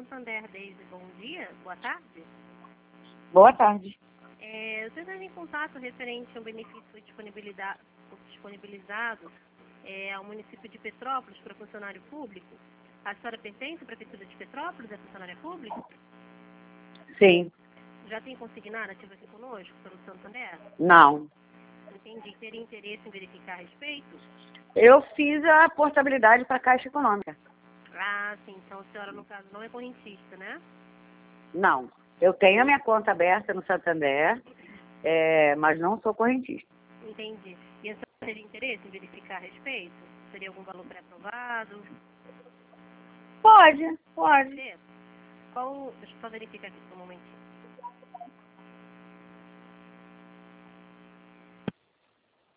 Santander, Deise. Bom dia, boa tarde. Boa tarde. Você está em contato referente a um benefício disponibilizado ao município de Petrópolis para funcionário público. A senhora pertence à Prefeitura de Petrópolis, é funcionária pública? Sim. Já tem consignado ativo aqui conosco, pelo Santander? Não. Entendi. Teria interesse em verificar a respeito? Eu fiz a portabilidade para a Caixa Econômica. Ah, sim. Então a senhora, no caso, não é correntista, né? Não. Eu tenho a minha conta aberta no Santander, mas não sou correntista. Entendi. E a senhora teria interesse em verificar a respeito? Seria algum valor pré-aprovado? Pode. Deixa eu só verificar aqui por um momentinho.